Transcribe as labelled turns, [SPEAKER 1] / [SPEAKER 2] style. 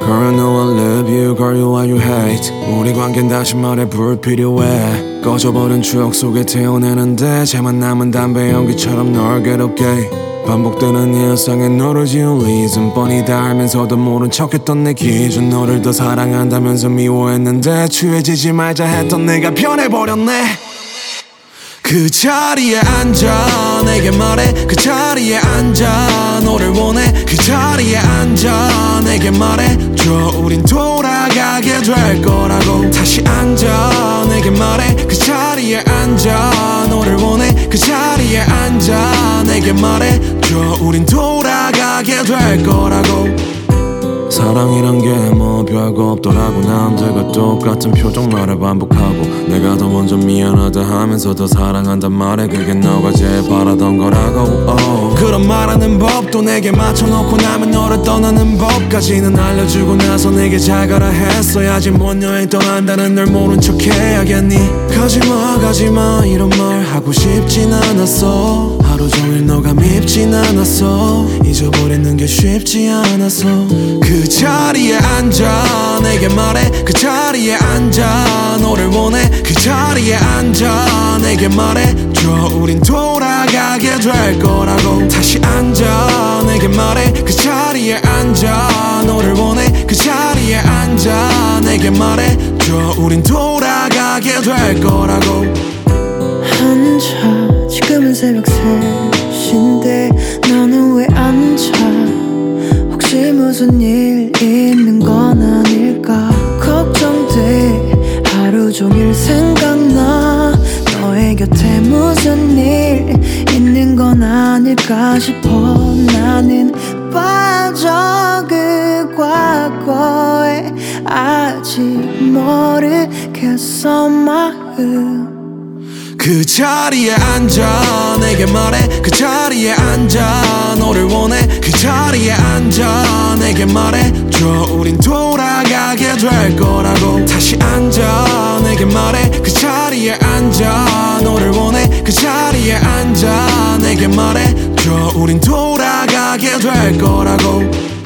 [SPEAKER 1] Girl I know I love you, girl you are you hate. 우리 관계는 다시 말해 불필요해. 꺼져버린 추억 속에 태어나는데 재만 남은 담배 연기처럼 널 괴롭게 반복되는 일상에 너를 지운 리즌 뻔히 다 알면서도 모른 척했던 내 기준 너를 더 사랑한다면서 미워했는데 취해지지 말자 했던 내가 변해버렸네. 그 자리에 앉아 내게 말해 그 자리에 앉아 너를 원해 그 자리에 앉아 내게 말해줘 우린 돌아가게 될 거라고 다시 앉아 내게 말해 그 자리에 앉아 너를 원해 그 자리에 앉아 내게 말해줘 우린 돌아가게 될 거라고 사랑이란 게 뭐 별거 없더라고 남들과 똑같은 표정 말을 반복하고 내가 더 먼저 미안하다 하면서 더 사랑한단 말에 그게 너가 제일 바라던 거라고 그런 말하는 법도 내게 맞춰놓고 나면 너를 떠나는 법까지는 알려주고 나서 내게 잘 가라 했어야지 뭔 여행 떠난다는 널 모른 척 해야겠니. 가지마 이런 말 하고 싶진 않았어. 하루 종일 너가 밉진 않았어. 잊어버리는 게 쉽지 않아서 그 자리에 앉아 내게 말해 그 자리에 앉아 너를 원해 그 자리에 앉아 내게 말해줘 우린 돌아가게 될 거라고 다시 앉아 내게 말해 그 자리에 앉아 너를 원해 그 자리에 앉아 내게 말해줘 우린 돌아가게 될 거라고
[SPEAKER 2] 앉아 지금은 새벽 3시인데 너는 왜 앉아 혹시 무슨 일 있는 건 아닐까 걱정돼 하루 종일 생각나 너의 곁에 무슨 일 있는 건 아닐까 싶어 나는 빠져 그 과거에 아직 모르겠어 마음
[SPEAKER 1] 그 자리에 앉아 내게 말해 그 자리에 앉아 너를 원해 그 자리에 앉아 내게 말해줘 우린 돌아가게 될 거라고 다시 앉아 내게 말해 그 자리에 앉아 너를 원해 그 자리에 앉아 내게 말해줘 우린 돌아가게 될 거라고